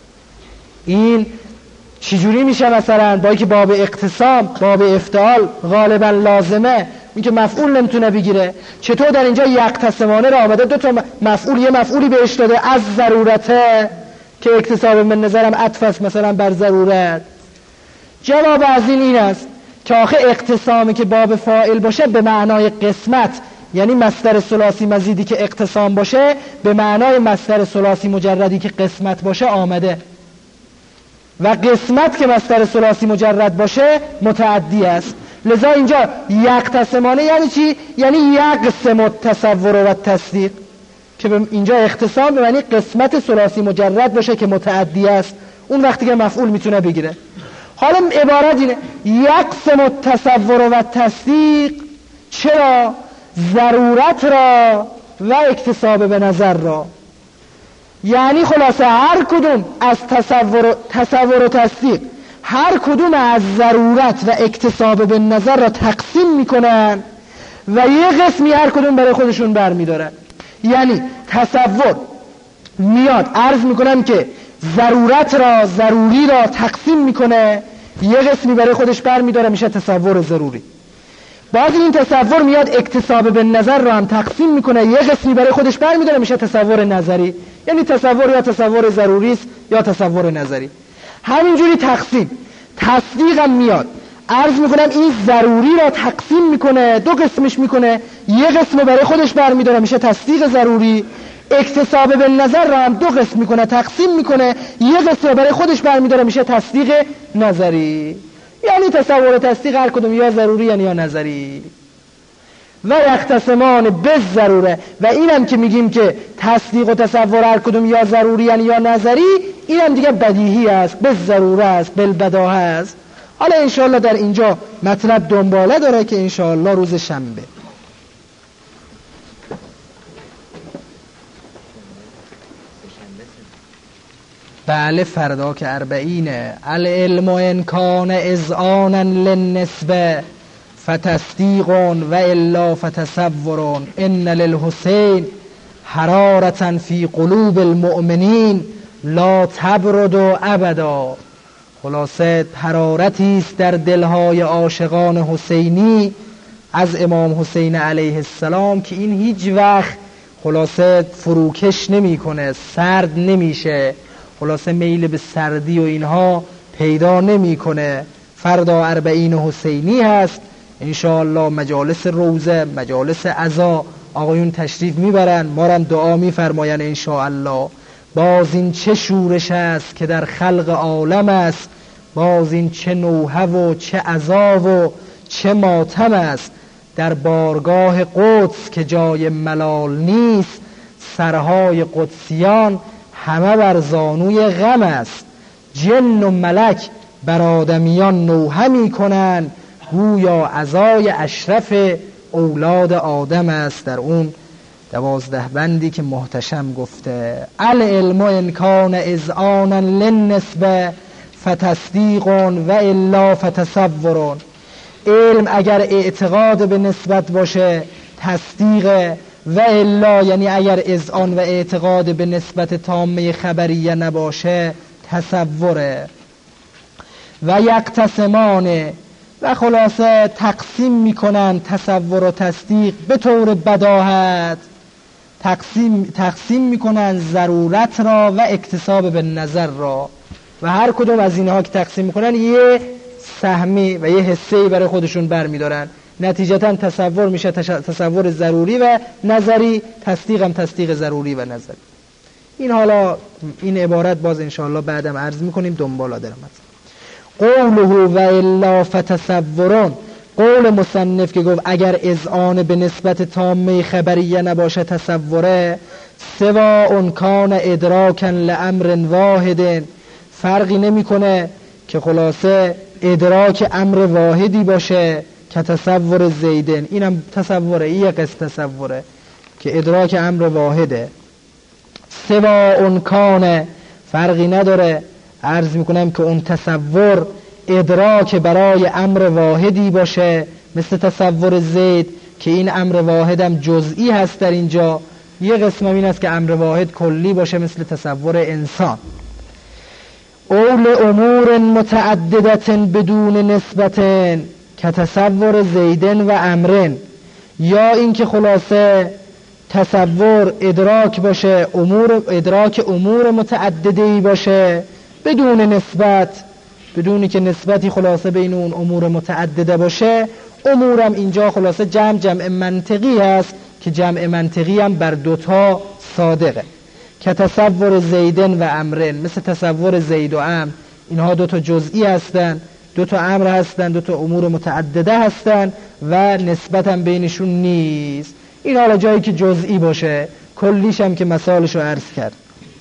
این چجوری میشه؟ مثلا با که باب اقتسام، باب افتعال غالبا لازمه، این که مفعول نمیتونه بگیره. چطور در اینجا یقتسمانه را آمده دو تا مفعول، یه مفعولی بهش داده از ضرورت که اکتساب به نظرم عطف است مثلا بر ضرورت. جواب از این این است که آخه اقتسامی که باب فاعل باشه به معنای قسمت، یعنی مصدر ثلاثی مزیدی که اقتسام باشه به معنای مصدر ثلاثی مجردی که قسمت باشه آمده، و قسمت که مصدر ثلاثی مجرد باشه متعدی است. لذا اینجا یقتسمانه یعنی چی؟ یعنی یقسم التصور و تصدیق، که اینجا اختصام به معنی قسمت ثلاثی مجرد باشه که متعدی است. اون وقتی که مفعول میتونه بگیره. حالا عبارت اینه یقسم التصور و تصدیق. چرا؟ ضرورت را و اکتساب به نظر را. یعنی خلاصه هر کدوم از تصور, تصور و تصدیق هر کدوم از ضرورت و اکتساب به نظر را تقسیم میکنن و یه قسمی هر کدوم برای خودشون برمیدارن. یعنی تصور میاد عرض میکنن که ضرورت را ضروری را تقسیم میکنه، یه قسمی برای خودش برمیداره میشه تصور ضروری. بعد این تصور میاد اکتساب به نظر را هم تقسیم میکنه، یه قسمی برای خودش برمیداره میشه تصور نظری. یعنی تصور یا تصور ضروری است یا تصور نظری. همینجوری تقسیم. تصدیق هم میاد عرض میکنم این ضروری را تقسیم میکنه، دو قسمش میکنه، یه قسم برای خودش برمیداره میشه تصدیق ضروری. اکتساب به نظر را هم دو قسم میکنه تقسیم میکنه، یه قسم برای خودش برمیداره میشه تصدیق نظری. یعنی تصور و تصدیق هر کدوم یا ضروری یعنی یا نظری. و یختصمان بالضروره، و اینم که میگیم که تصدیق و تصور هر کدوم یا ضروری یعنی یا نظری، اینم دیگه بدیهی است، بالضروره است، بالبداهه است. حالا انشاءالله در اینجا مطلب دنباله داره که انشاءالله روز شنبه. بله فردا که اربعینه. العلم ان کان اذعانا للنسبه فتصدیق و الا فتصور. ان للحسین حرارة فی قلوب المؤمنین لا تبرد ابدا. خلاصه حرارتی است در دلهای عاشقان حسینی از امام حسین علیه السلام که این هیچ وقت خلاصه فروکش نمی کنه، سرد نمیشه، خلاصه میل به سردی و اینها پیدا نمی کنه. فردا اربعین حسینی هست انشاءالله، مجالس روزه، مجالس عزا آقایون تشریف میبرن، ما هم دعا میفرماین انشاءالله. باز این چه شورش است که در خلق عالم است، باز این چه نوحه و چه عزا و چه ماتم است. در بارگاه قدس که جای ملال نیست، سرهای قدسیان همه بر زانوی غم است. جن و ملک بر آدمیان نوحه می کنند، گویا عزای اشرف اولاد آدم است. در اون دوازده بندی که محتشم گفته العلم ان کان اذعانا للنسبه فتصدیق و الا فتصور. علم اگر اعتقاد به نسبت باشه تصدیق، و الا یعنی اگر اذعان و اعتقاد به نسبت تامه خبریه نباشه تصوره. و یقتسمانه، و خلاصه تقسیم میکنن تصور و تصدیق به طور بداهت، تقسیم تقسیم میکنن ضرورت را و اکتساب به نظر را، و هر کدوم از اینها که تقسیم میکنن یه سهمی و یه حصه‌ای برای خودشون برمیدارن. نتیجتا تصور میشه تصور ضروری و نظری، تصدیق هم تصدیق ضروری و نظری. این حالا این عبارت باز انشاءالله بعدم عرض میکنیم دنبالا درم. قوله و الا فتصورون، قول مصنف که گفت اگر اذعان به نسبت تامه خبریه نباشه تصوره، سواء کان ادراکا لامر واحد، فرقی نمیکنه که خلاصه ادراک امر واحدی باشه که تصور زیدن، اینم تصوره، این یک قسم تصوره که ادراک امر واحده. سواء کان، فرقی نداره، عرض میکنم که اون تصور ادراک برای امر واحدی باشه مثل تصور زید که این امر واحدم جزئی هست در اینجا. یه قسم این است که امر واحد کلی باشه مثل تصور انسان. اول امور متعددت بدون نسبت که تصور زیدن و امرن، یا این که خلاصه تصور ادراک باشه، امور ادراک امور متعددی باشه بدون نسبت، بدونی که نسبتی خلاصه بین اون امور متعدده باشه. امورم اینجا خلاصه جمع جمع منطقی هست که جمع منطقی هم بر دوتا صادقه که تصور زیدن و امرن، مثل تصور زید و امر، اینها دوتا جزئی هستن، دوتا امر هستن، دوتا امور متعدده هستن و نسبت هم بینشون نیست. این حالا جایی که جزئی باشه، کلیش هم که مثالش رو عرض کرد،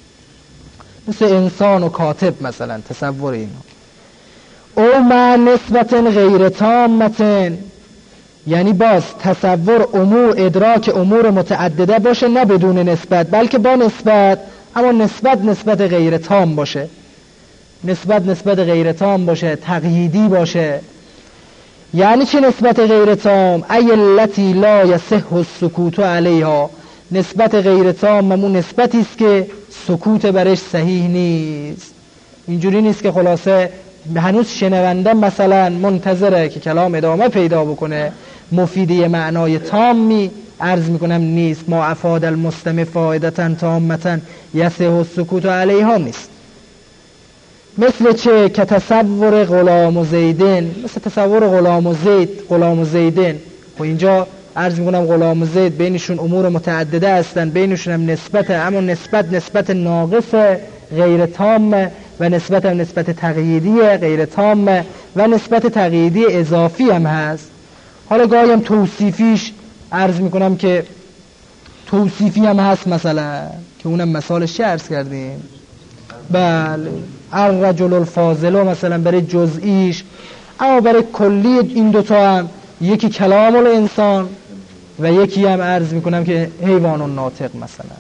مثل انسان و کاتب مثلا، تصور اینو. او مع نسبت غیر تامتن، یعنی باز تصور امور ادراک امور متعدده باشه، نه بدون نسبت بلکه با نسبت، اما نسبت نسبت غیر تام باشه، نسبت نسبت غیر تام باشه، تقییدی باشه. یعنی چه نسبت غیر تام؟ ای التی لا یصح السکوت علیها، نسبت غیر تام همون نسبتی است که سکوت برش صحیح نیست. اینجوری نیست که خلاصه هنوز شنونده مثلا منتظره که کلام ادامه پیدا بکنه، مفیده معنای تامی عرض میکنم نیست. ما افاد المستمع فائدتا تامتا یصح السکوت علیها نیست. مثل چه؟ که تصور غلام و زیدن، مثل تصور غلام و زید، غلام و زیدن. و اینجا عرض میکنم غلام و زید بینشون امور متعدده هستن، بینشون هم نسبت، اما نسبت نسبت ناقص غیر تام و نسبت هم نسبت تقییدی غیر تام و نسبت تقییدی اضافی هم هست. حالا گاهی هم توصیفیش عرض میکنم که توصیفی هم هست، مثلا که اونم مثالش چه عرض کردیم؟ بله الرجل الفاضل مثلا برای جزئیش، اما برای کلی این دوتا هم یکی کلام الانسان و یکی هم عرض میکنم که حیوان الناطق مثلا.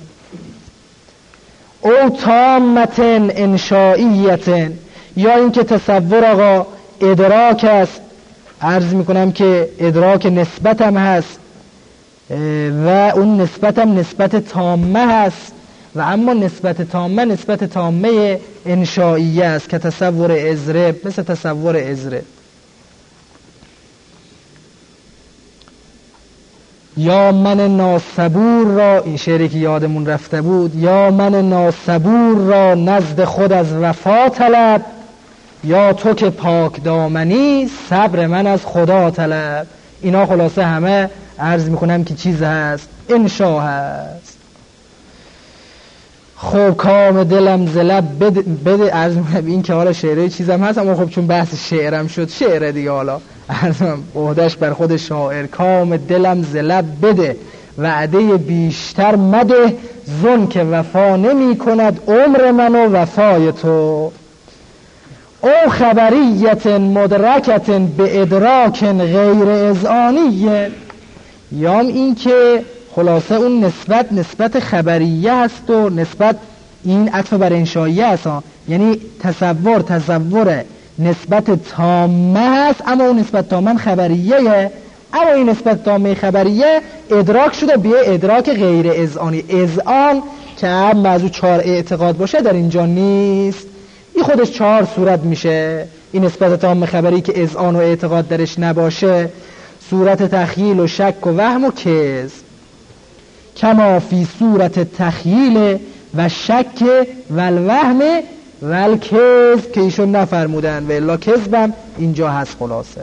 او تامتن انشائیتن، یا این که تصور آقا ادراک است، عرض میکنم که ادراک نسبت هم هست و اون نسبت هم نسبت تامه هست، و اما نسبت تامه نسبت تامه انشائیه است که تصور ازره، مثل تصور ازره. یا من ناصبور را، این شعری که یادمون رفته بود، یا من ناصبور را نزد خود از وفا طلب، یا تو که پاک دامنی صبر من از خدا طلب. اینا خلاصه همه عرض میکنم که چیز هست، انشا هست. خب کام دلم زلب بده, بده عرض میکنم این که حالا شعره چیزم هست، اما خب چون بحث شعرم شد شعره دیگه، حالا عرض میکنم عهده‌اش بر خود شاعر. کام دلم زلب بده وعده بیشتر مده، زن که وفا نمی کند عمر من و وفای تو. او خبریت مدرکت به ادراک غیر اذعانی، یا این که خلاصه اون نسبت نسبت خبریه هست و نسبت این عطف بر انشائیه هست، یعنی تصور تصور نسبت تامه هست، اما اون نسبت تامه خبریه، اما این نسبت تامه خبریه ادراک شده به ادراک غیر اذعانی. اذعان که هم موضوع چهار اعتقاد باشه در اینجا نیست، این خودش چهار صورت میشه. این نسبت تام خبری که اذعان و اعتقاد درش نباشه، صورت تخیل و شک و وهم و کذب، کما فی صورت تخیل و شک و الوهم و الکذب که ایشون نفرمودن و الا کذبم اینجا هست. خلاصه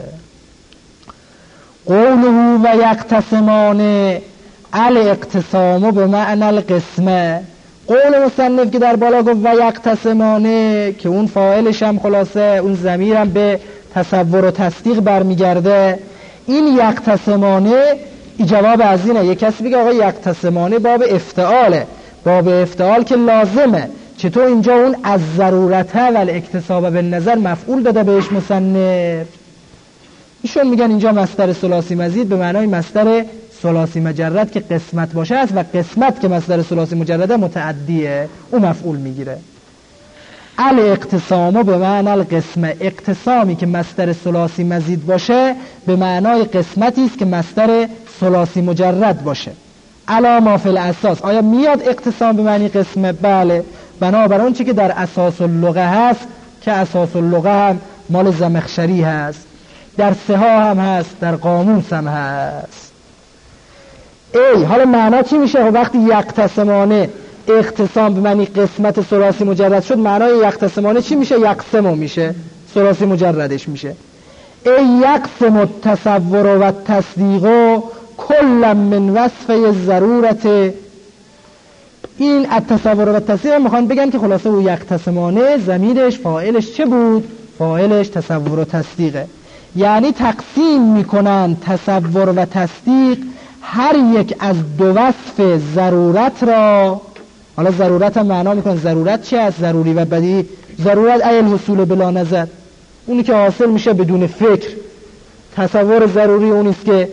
قوله و یقتسمان الاقتسام به معنی القسمه، قول مصنف که در بالا گفت و یقتسمانه که اون فاعلش هم خلاصه اون ضمیرم به تصور و تصدیق برمیگرده. این یقتسمانه ای جواب از اینه. یک کسی بگه آقا یقتسمانه باب افتعاله، باب افتعال که لازمه، چطور اینجا اون از ضرورته و الاکتساب بالنظر مفعول داده بهش مصنف؟ ایشون میگن اینجا مصدر ثلاثی مزید به معنای مصدر ثلاثی مجرد که قسمت باشه است و قسمت که مصدر ثلاثی مجرده متعدیه، اون مفعول میگیره. الاقتسام به معنی القسمه، اقتسامی که مصدر ثلاثی مزید باشه به معنای قسمتی است که مصدر ثلاثی مجرد باشه. علا ما فی الاساس، آیا میاد اقتسام به معنی قسمه؟ بله، بنابر اون چی که در اساس اللغه هست، که اساس اللغه هم مال زمخشری هست، در سها هم هست، در قاموس هم هست. ای حالا معنا چی میشه وقتی یقتسمانه اقتسام به معنی قسمت ثلاثی مجرد شد؟ معنای یقتسمانه چی میشه؟ یقسمو میشه، ثلاثی مجردش میشه. ای یقسم التصور و التصدیق کل من وصفه ضرورت. این التصور و التصدیق میخوان بگن که خلاصه او یقتسمانه ضمیرش فاعلش چه بود؟ فاعلش تصور و تصدیقه. یعنی تقسیم میکنن تصور و تصدیق هر یک از دو وصف ضرورت را. حالا ضرورت هم معنا میکنن ضرورت چه است؟ ضروری و بدیهی. ضرورت ای الحصول بلا نظر، اونی که حاصل میشه بدون فکر. تصور ضروری اونیست که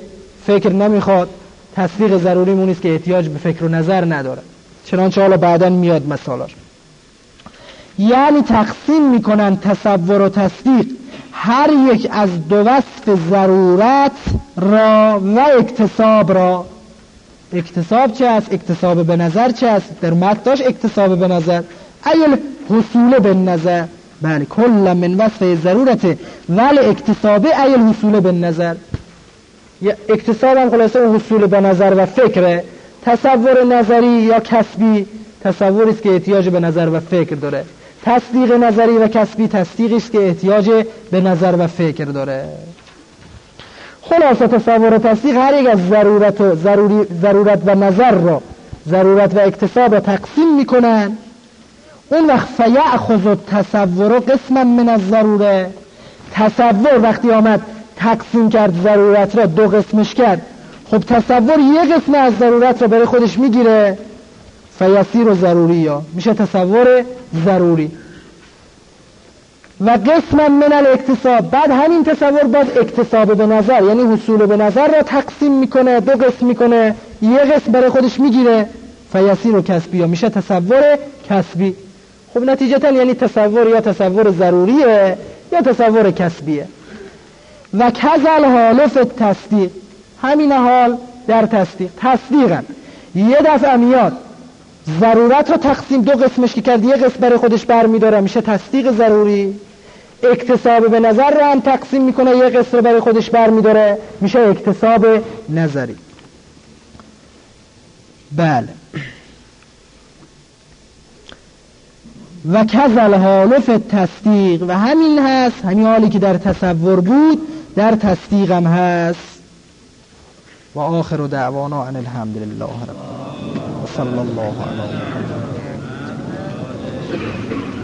فکر نمیخواد، تصدیق ضروری اون است که احتیاج به فکر و نظر نداره، چنانچه حالا بعداً میاد مثالاش. یعنی تقسیم میکنن تصور و تصدیق هر یک از دو وصف ضرورت را و اکتساب را. اکتساب چه است؟ اکتساب به نظر چه است؟ در متن داشت اکتساب به نظر، ایل حصول به نظر. بله، کل من وصف ضرورت ولی اکتساب ایل حصول به نظر. اکتساب هم خلاصه اون حصول به نظر و فکره. تصور نظری یا کسبی تصوری است که احتیاج به نظر و فکر داره. تصدیق نظری و کسبی تصدیقی است که احتیاج به نظر و فکر داره. خلاصه تصور و تصدیق هر یک از ضرورت و ضروری ضرورت و نظر را، ضرورت و اکتساب را تقسیم میکنن. اون وقت فیأخذ التصور قسما من الضروره. تصور وقتی آمد تقسیم کرد ضرورت را، دو قسمش کرد، خب تصور یک قسم از ضرورت را برای خودش میگیره، فیصیر و ضروری یا میشه تصور ضروری. و قسم من الاکتساب، بعد همین تصور باز اکتساب به نظر یعنی حصول به نظر را تقسیم میکنه، دو قسم میکنه، یک قسم برای خودش میگیره، فیصیر و کسبی یا میشه تصور کسبی. خب نتیجتا یعنی تصور یا تصور ضروریه یا تصور کسبیه. و کذل حال فی تصدیق، همین حال در تصدیق. تصدیقا یه دفعه میاد ضرورت رو تقسیم دو قسمش که کرد، یه قسم برای خودش برمیداره، میشه تصدیق ضروری. اکتساب به نظر رو هم تقسیم میکنه، یه قسم رو برای خودش برمیداره، میشه اکتساب نظری. بله. و کذل حال فی تصدیق، و همین هست، همین حالی که در تصور بود در تصدیق هم هست. و آخر دعوانا ان الحمد لله رب العالمین و صلی الله علی محمد.